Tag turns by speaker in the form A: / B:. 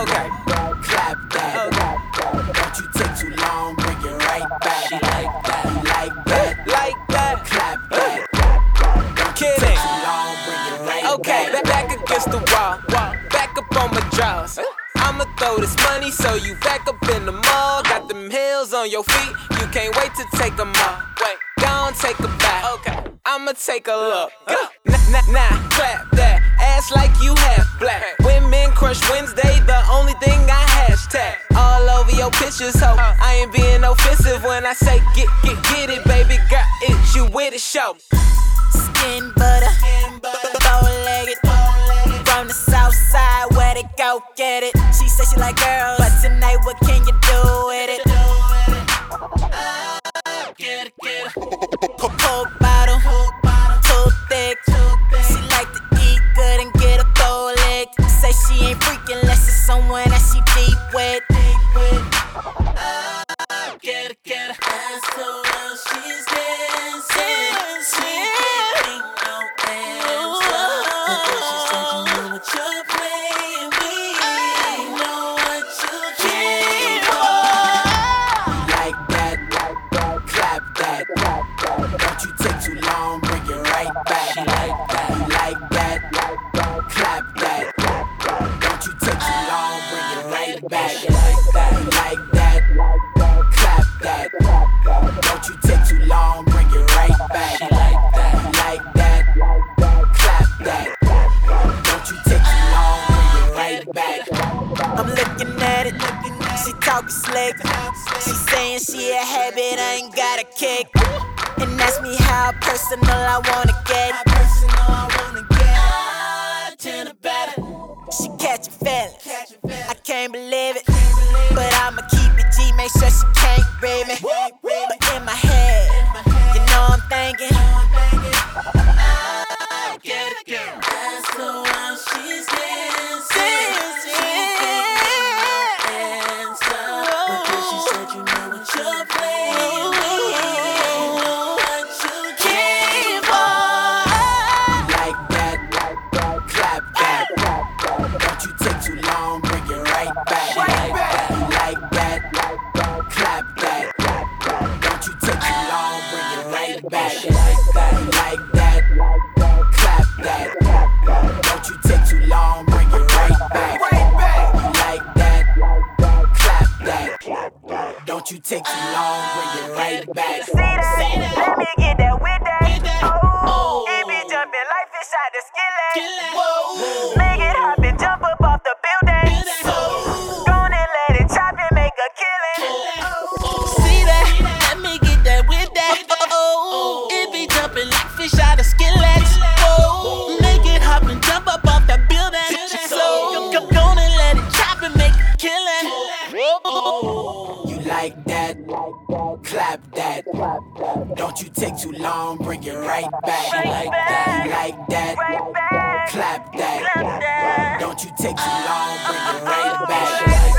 A: Okay.
B: Clap that.
A: Okay.
B: Don't you take too long, bring it right back.
A: She like that.
B: Like that.
A: Like that.
B: Clap that. Don't you
A: Kidding.
B: take too long, bring it right
A: Okay,
B: back.
A: back against the wall, back up on my jaws. I'ma throw this money so you back up in the mall. Got them heels on your feet, you can't wait to take them off. Wait, go and take a back. Okay, I'ma take a look. Go. Nah, clap that ass like you half black. Women crush Wednesday, the only thing I hashtag. All over your pictures, ho. I ain't being offensive when I say get it, baby girl. It's you with it, show.
C: Skin butter, bow-legged, from the south side, where they go get it. She said she like girls, but tonight what can you do with it? Get it. Coke bottle, too thick. She like to eat good and get a full lick. Say she ain't freaking unless it's someone that she deep with. Get it. That's the one she's dancing.
B: Don't you take too long, bring it right back.
A: She like that.
B: Like that. Clap that. Don't you take too long, bring it right back.
A: She like that.
B: Like that. Clap that. Don't you take too long, bring it right back.
A: She like that.
B: Like that. Clap that. Don't you take too long, bring it right back.
C: I'm looking at it, she talking slick. She saying she a habit, I ain't got a kick. And ask me how personal I wanna get. Turn it better. She catch a feeling, I can't believe it. But I'ma keep it G, make sure she can't read me. But in my head, you know I'm thinking. Get it, girl. That's the one she's dancing.
B: Like that, clap that. Don't you take too long, bring it right back. Like that, clap that. Don't you take too long, bring it right back.
C: See that? Let me get that with that. Oh, it be jumping like fish out the skillet. Make it hop and jump up off the building. Gonna let it chop and make a killing. See that? Let me get that with that. Oh, it be jumping like fish out of skillets. Oh, make it hop and jump up off the building. So gonna let it chop and make a killing.
B: You like that? Clap that. Don't you take too long, bring it right back.
C: Like that.
B: Like that. Clap that. Don't you take too long, bring it right back.